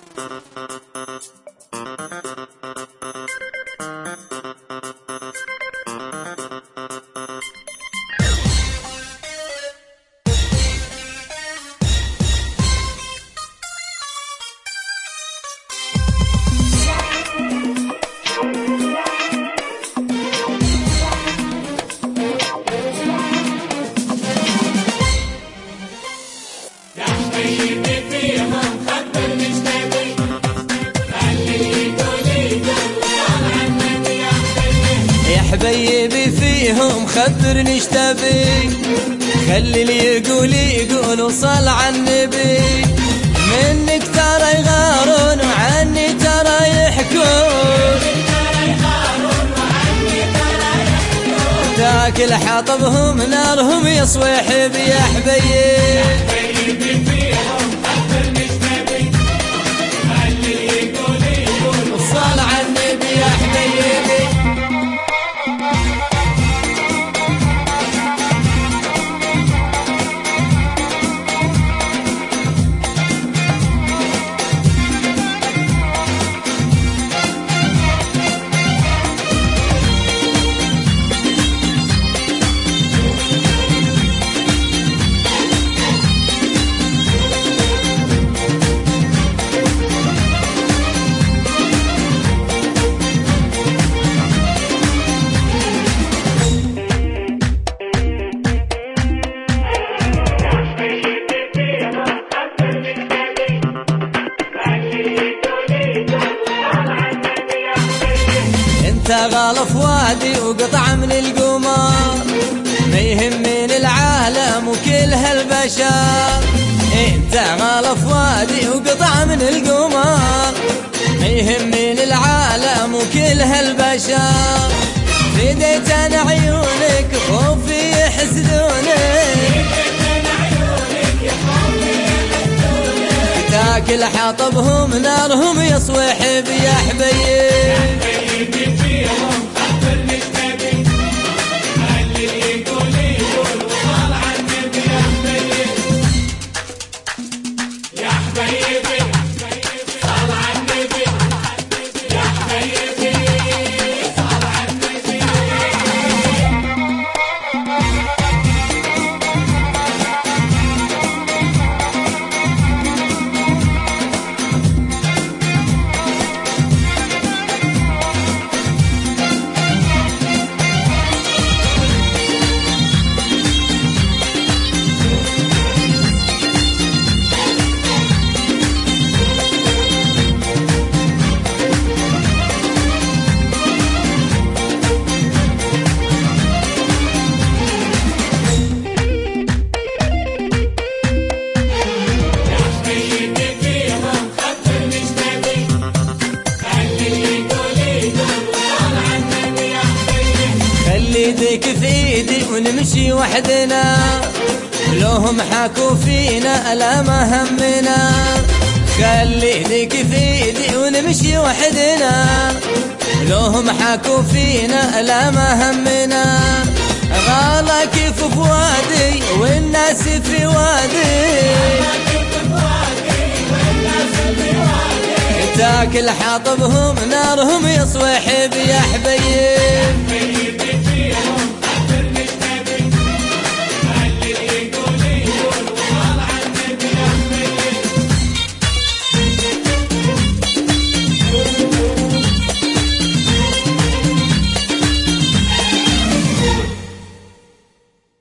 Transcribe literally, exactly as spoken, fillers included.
حبيبي فيهم خبرني ايش تبي، خلي اللي يقول يقول وصل على النبي. منك ترى يغارون وعني ترى يحكون، تاكل حطبهم نارهم يصوح بي يا حبيبي فيهم خبرني ايش تبي، خلي اللي يقول يقول وصل على النبي يا حبيبي. غالف وادي وقطع من القمر، ما يهمني العالم وكل هالبشر. انت غالف وادي وقطع من القمر، ما يهمني العالم وكل هالبشر. فديت انا عيونك خوفي يحسدونك، تاكل حطبهم نارهم يصوح بي يا حبيبي فيهم خبرني ايش تبي، خلي اللي يقول يقول وصل على النبي يا حبيبي يا حبيبي صل على النبي يا حبيبي صل على النبي. ايديك في ايدي ونمشي وحدنا، لوهم حكوا فينا لا ما همنا. خلي ايديك في ايدي ونمشي وحدنا، لوهم حكوا فينا لا ما همنا. غالا كيف بوادي والناس في وادي، تاكل حطبهم نارهم يصوح بي يا حبيب.